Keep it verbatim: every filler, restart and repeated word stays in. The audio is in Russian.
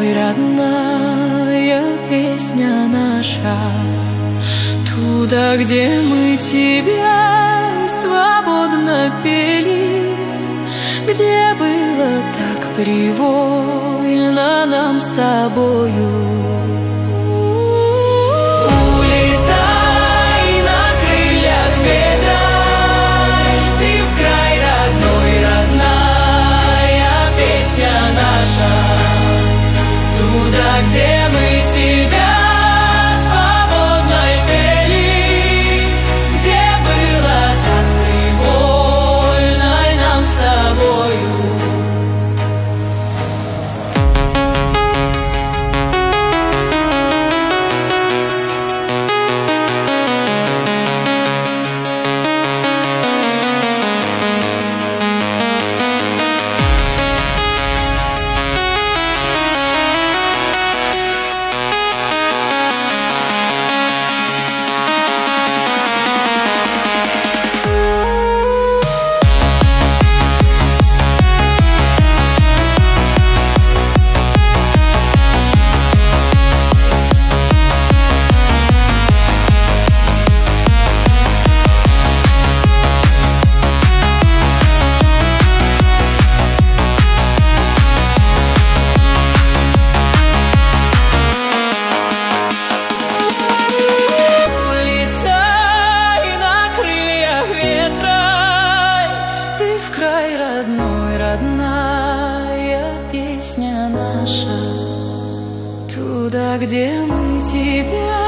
родной, родная песня наша. Туда, где мы тебя свободно пели, где было так привольно нам с тобою. Туда, где мы тебя свободно пели, где было так привольно нам с тобою. Родной, родная песня наша. Туда, где мы тебя